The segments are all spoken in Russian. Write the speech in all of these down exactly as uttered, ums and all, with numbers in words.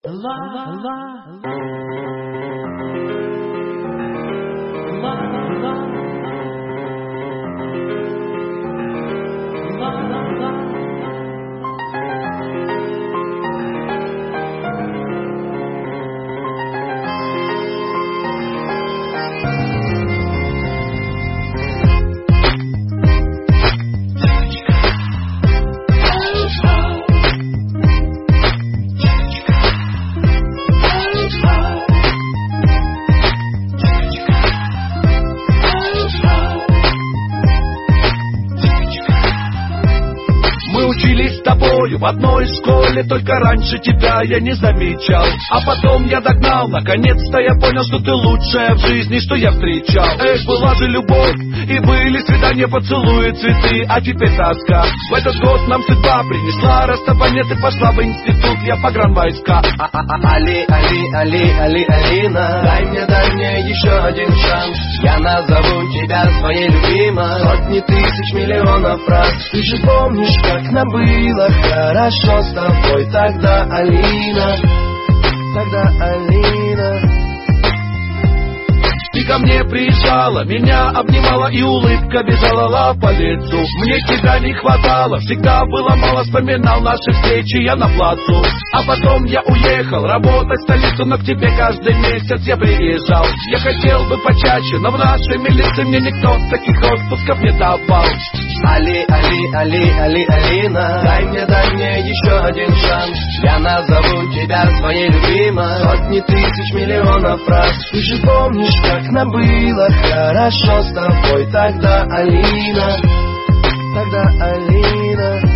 В одной школе, только раньше тебя я не замечал. А потом я догнал, наконец-то я понял, что ты лучшая в жизни, что я встречал. Эх, была же любовь, и были свидания, поцелуи, цветы, а теперь тоска. В этот год нам судьба принесла расставание, ты пошла в институт, я погранвойска. Али, Али, Али, Али, Алина, дай мне, дай мне еще один шанс. Я назову тебя своей любимой. Сотни тысяч, миллионов раз. Ты же помнишь, как нам было хорошо с тобой тогда, Алина, тогда, Алина. Ты ко мне приезжала, меня обнимала, и улыбка бежала по лицу. Мне тебя не хватало, всегда было мало, вспоминал наши встречи я на плацу. А потом я уехал работать в столицу, но к тебе каждый месяц я приезжал. Я хотел бы почаще, но в нашей милиции мне никто таких отпусков не давал. Али, Али, Али, Али, Алина, дай мне, дай мне еще один шанс. Я назову тебя своей любимой. Сотни тысяч, миллионов раз. Ты же помнишь, как нам было хорошо с тобой тогда, Алина, тогда, Алина.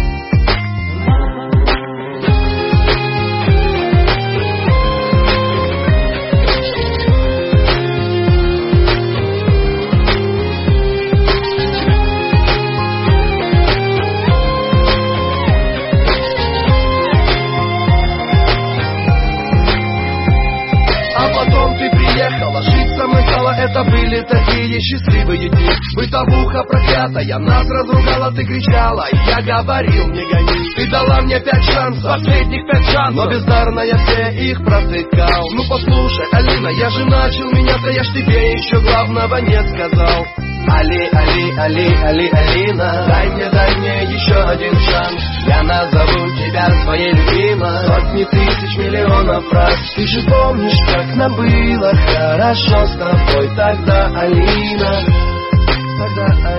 Это были такие счастливые дни. Бытовуха проклятая нас разругала, ты кричала, и я говорил, не гони. Ты дала мне пять шансов, последних пять шансов, но бездарно я все их протыкал. Ну послушай, Алина, я же начал меняться, я ж тебе еще главного не сказал. Али, Али, Али, Али, Алина, дай мне, дай мне еще один шанс. Я назову тебя своей любимой. Сотни тысяч, миллионов раз. Ты же помнишь, как нам было хорошо с тобой тогда, Алина, тогда, Алина.